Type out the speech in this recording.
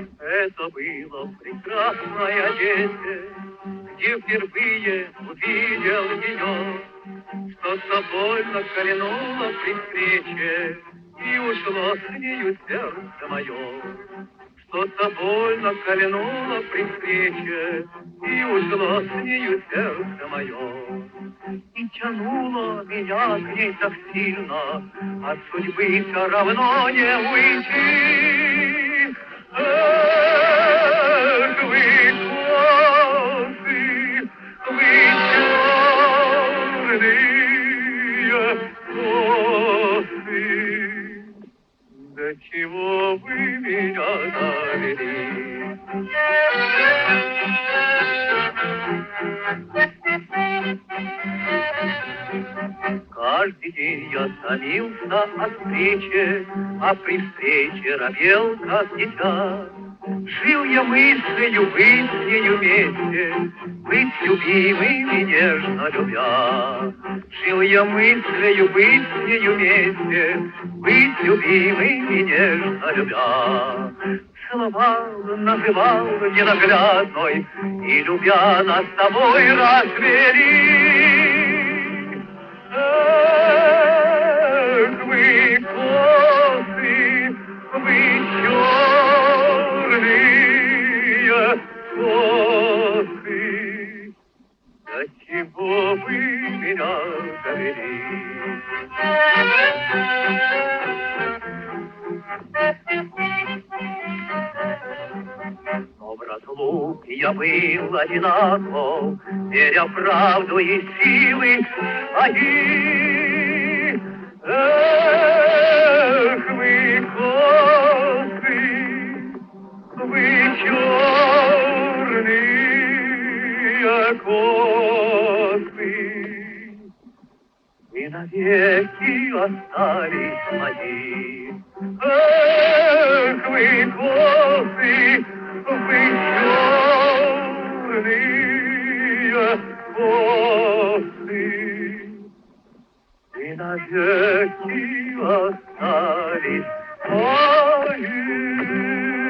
Это было прекрасное лето, где впервые увидел ее. Что-то больно кольнуло при встрече, и ушло с нею сердце мое. Что-то больно кольнуло при встрече, и ушло с нею сердце мое. И тянуло меня к ней так сильно, от судьбы все равно не уйти. Эх, вы косы, вы черные косы, до чего вы меня довели? Каждый день я томился о встрече, а при встрече робел, как дитя. Жил я мыслью быть с нею вместе, быть любимым и нежно любя. Жил я мыслью быть с нею вместе, быть любимым и нежно любя. Целовал, называл ненаглядной, и любя нас с тобой развели. Эх, вы косы, вы черные косы, до чего вы меня довели? Но в разлуке я был одинаков, веря в правду и силы свои. Эх, вы косы, вы черные косы, вы навеки остались мои. Эх, вы косы, вы черные косы, вы навеки остались мои.